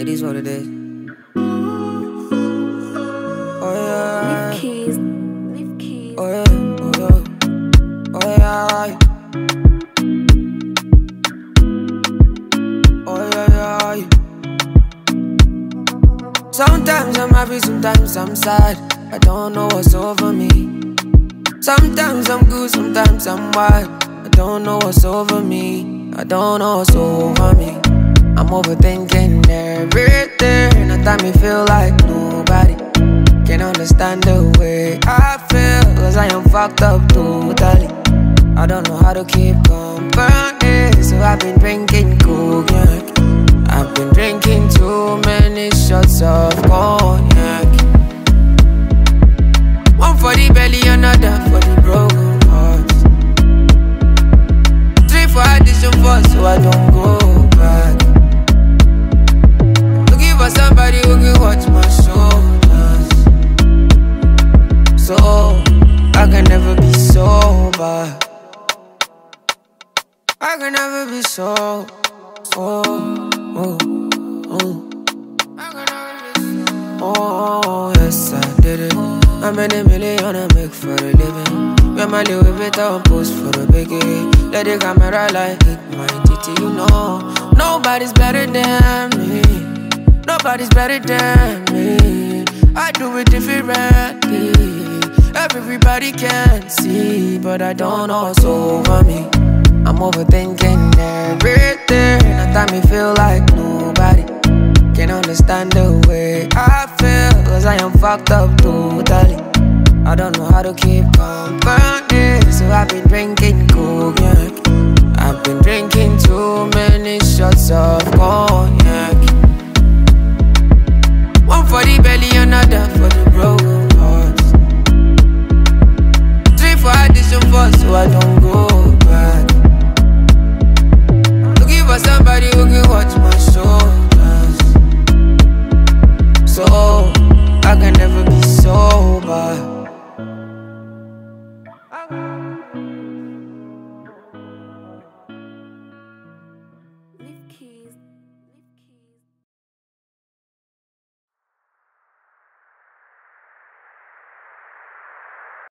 It is what it is. Oh yeah. Leave keys. Leave keys. Oh yeah. Oh yeah. Oh yeah. Oh yeah, yeah. Sometimes I'm happy, sometimes I'm sad. I don't know what's over me. Sometimes I'm good, sometimes I'm wild. I don't know what's over me. I don't know what's over me. I'm overthinking everything. At time me feel like nobody can understand the way I feel, cause I am fucked up totally. I don't know how to keep company, so I've been drinking cognac. I've been drinking too many shots of cognac. One for the belly, another for the broken hearts. 3 for addition 4, so I don't go back. Looking for somebody who can watch my shoulders, so I can never be sober. I can never be sober. Oh, yes, I did it. I made $1 million I make for a living. Me and my little bit on post for the biggie. Let the camera like hit my titty, you know. Nobody's better than me. Nobody's better than me. I do it differently. Everybody can see, but I don't know what's over me. I'm overthinking everything. At time me feel like nobody can understand the way I feel, cause I am fucked up totally. I don't know how to keep company, so I've been drinking cognac. I've been drinking too many shots of cognac.